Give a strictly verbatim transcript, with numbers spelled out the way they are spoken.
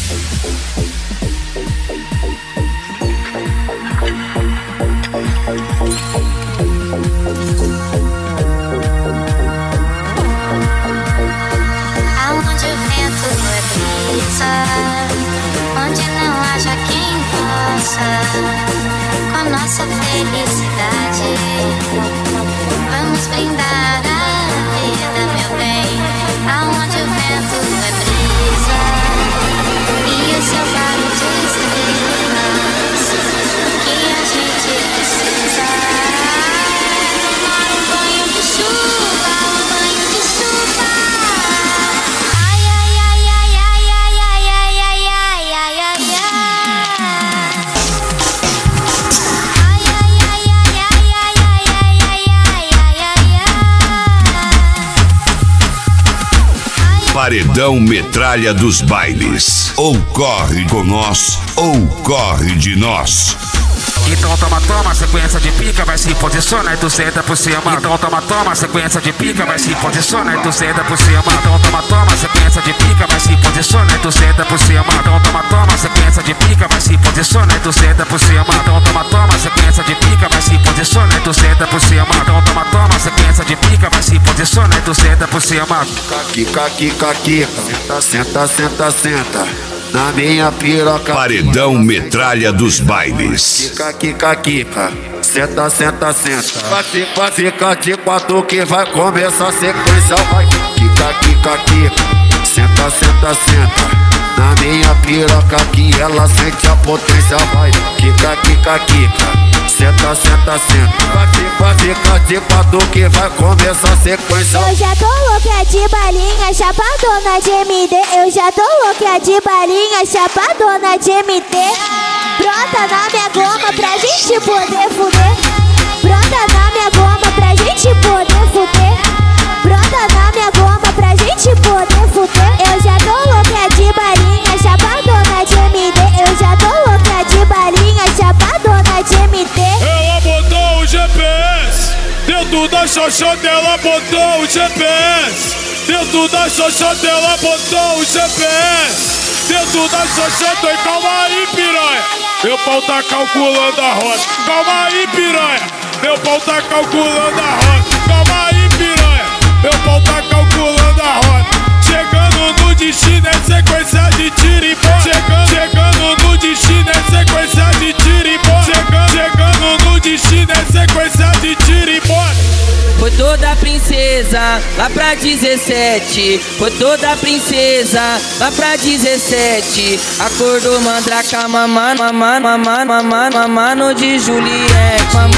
Aonde o vento é brisa, onde não haja quem possa com nossa felicidade. Vamos brindar a vida, meu bem. Aonde o vento é brisa e o seu barulho de estrelas que a gente precisa. Tomar um banho de chuva, um banho de chuva. Ai, ai, ai, ai, ai, ai, ai, ai, ai, ai, ai, ai, ai. Paredão Metralha dos Bailes. Ou corre com nós, ou corre de nós. Então toma, toma, sequência de pica, vai se posiciona e tu senta por cima. Então toma, toma, sequência de pica, vai se posiciona e tu senta por cima. Então toma, toma, sequência de pica, vai se posiciona e tu senta por cima. Então toma, toma, sequência de pica, vai se posiciona e tu senta por cima. Então toma, toma, sequência de pica, vai se posiciona e tu senta por cima. Então toma, toma, sequência de pica, vai se posiciona e tu senta por cima. Kika, kika, kika, senta, senta, senta. Na minha piroca. Paredão Metralha dos Bailes. Kika, kika, kika, senta, senta, senta. Vai ficar, fica de quatro que vai começar a sequência. Vai. Kika, kika, kika, senta, senta, senta. Na minha piroca que ela sente a potência. Vai. Kika, kika, kika, senta, senta, senta. Vai ficar, fica de quatro que vai começar a sequência. Eu já tô louca de balinha, chapadona de M D. Eu já tô louca de balinha, chapadona de M D. Brota na minha goma pra gente poder fuder. Brota na minha goma pra gente poder fuder. Brota na minha goma pra gente poder fuder. Eu já tô louca de balinha, chapadona de M D. Eu já tô louca de balinha, chapadona de M D. Ela botou o G P S dentro da xoxó dela, botou o G P S dentro da xoxó dela, botou o G P S dentro da xoxó. Então calma aí, piranha, meu pau tá calculando a rota. Calma aí, piranha, meu pau tá calculando a rota. Calma aí, piranha, meu pau tá calculando a rota. Chegando no destino é sequência de tiro e bola. Chegando, chegando no destino é sequência de tiro e bola. Chegando, chegando no destino é sequência de tiro e bola. Foi toda princesa lá pra dezessete. Foi toda princesa lá pra dezessete. Acordou mandraca, mamando, mamando, mamando, mamando, mamando de Juliette.